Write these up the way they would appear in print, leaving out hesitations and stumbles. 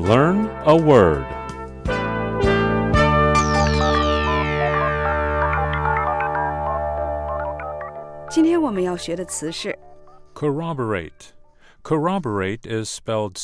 Learn a word. Corroborate. Corroborate is spelled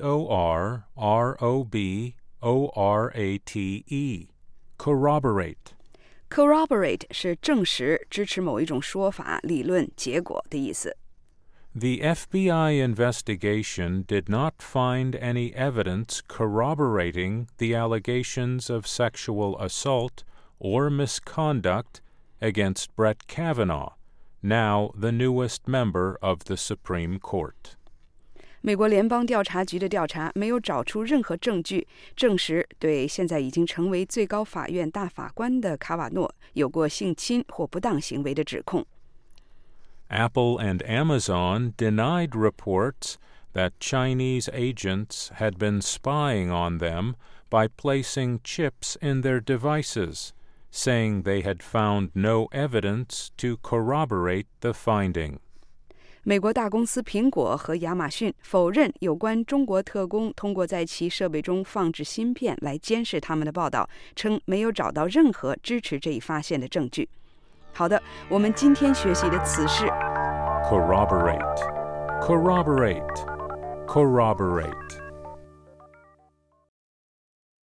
C-O-R-R-O-B-O-R-A-T-E. Corroborate. Corroborate 是证实、支持某一种说法、理论、结果的意思。 The FBI investigation did not find any evidence corroborating the allegations of sexual assault or misconduct against Brett Kavanaugh, now the newest member of the Supreme Court. 美国联邦调查局的调查没有找出任何证据证实对现在已经成为最高法院大法官的卡瓦诺有过性侵或不当行为的指控。 Apple and Amazon denied reports that Chinese agents had been spying on them by placing chips in their devices, saying they had found no evidence to corroborate the finding. 美国大公司苹果和亚马逊否认有关中国特工通过在其设备中放置芯片来监视他们的报道，称没有找到任何支持这一发现的证据。好的，我们今天学习的词是 corroborate, corroborate, corroborate.